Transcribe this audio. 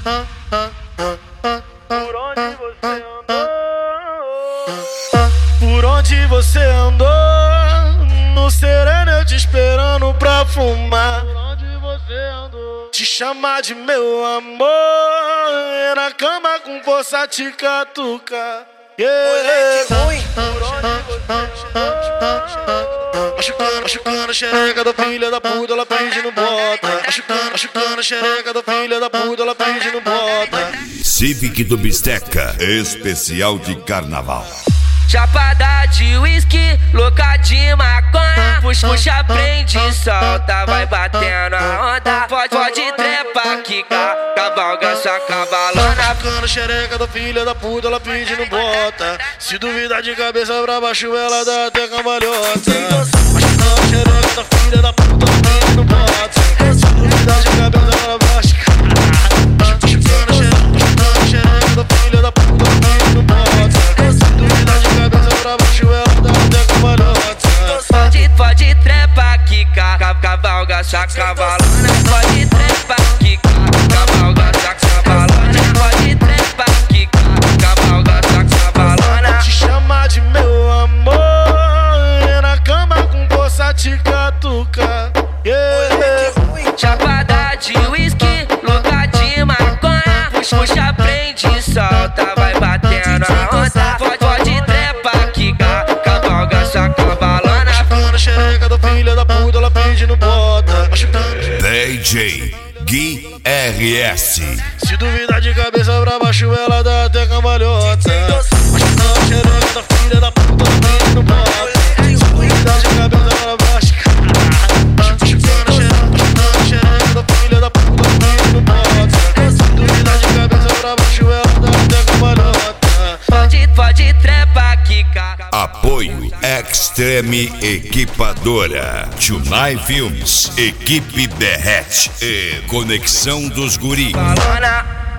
Por onde você andou? Por onde você andou? No sereno eu te esperando pra fumar. Por onde você andou? Te chamar de meu amor, na cama com força te catucar. Moleque ruim. Por onde você andou? Machucando a xereca da filha da puta, ela pedindo bota. Machucando a xereca da filha da puta, ela pedindo bota. Civic do Bisteca, especial de carnaval. Chapada de whisky, louca de maconha. Puxa, prende, solta, vai batendo a onda. Pode trepa, quica, cavalga essa cavalona. Machucando a xereca da filha da puta, ela pedindo bota. Se duvidar de cabeça pra baixo, ela dá até cambalhota. Machucando a xereca da filha da puta, ela pedindo bota. Se duvidar de cabeça pra baixo, machucando a xereca da filha da puta, ela pedindo bota. Se duvidar de cabeça pra baixo, ela dá até cambalhota. Pode trepa, quica, cavalga essa cavalona. Pode trepa, quica, cavalga essa cavalona. Pode trepa, quica, cavalga essa cavalona. Te chamar de meu amor, na cama com força te catucar. Chapada de whisky, louca de maconha. Puxa, prende, solta, vai batendo a onda. Pode trepa, quica, cavalga essa cavalona. Machucando a xereca da filha da puta, ela pedindo bota. DJ Gui RS. Se duvidar de cabeça pra baixo, ela dá até cambalhota. Machucando a xereca da filha da puta, ela pedindo bota. Se duvidar de cabeça pra baixo, machucando a xereca da filha da puta, ela pedindo bota. Se duvidar de cabeça pra baixo, ela dá até cambalhota. Pode trepa, quica. Apoio Extreme Equipadora, Tunai Filmes, Equipe Derrete e Conexão dos Guri. Cavalona.